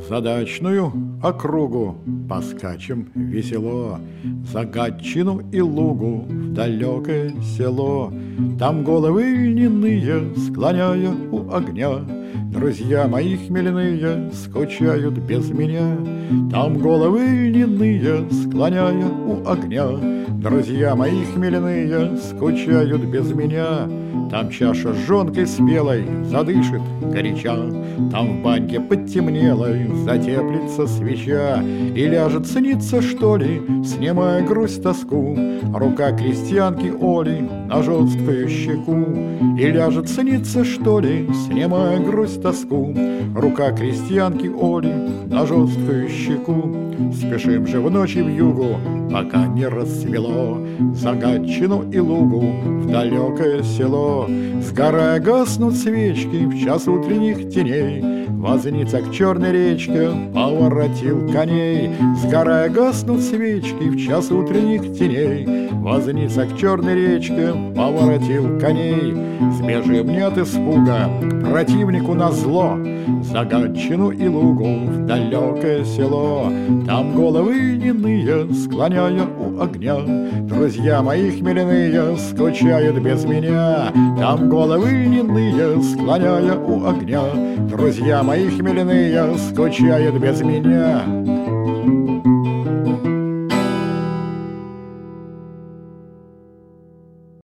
За дачную округу поскачем весело, за Гатчину и Лугу в далекое село. Там головы льняные, склоняя у огня, друзья мои хмельные скучают без меня. Там головы льняные, склоняя у огня, друзья мои хмельные скучают без меня. Там чаша с жонкой спелой задышит горяча, там в баньке подтемнелой затеплится свеча. И ляжет сниться, что ли, снимая грусть, тоску, рука крестьянки Оли на жесткую щеку. И ляжет сниться, что ли, снимая грусть, тоску, рука крестьянки Оли на жесткую щеку. Спешим же в ночи в югу, пока не рассвело, за Гатчину и Лугу в далекое село. Сгорая гаснут свечки в час утренних теней, возница к черной речке поворотил коней. Сгорая гаснут свечки в час утренних теней, возница к черной речке поворотил коней. Сбежим не от испуга к противнику назло, за Гатчину и Лугу в далекое село. Там головы льняные, склоняя у огня, друзья мои хмельные скучают без меня. Там головы льняные, склоняя у огня, друзья мои хмельные скучают без меня.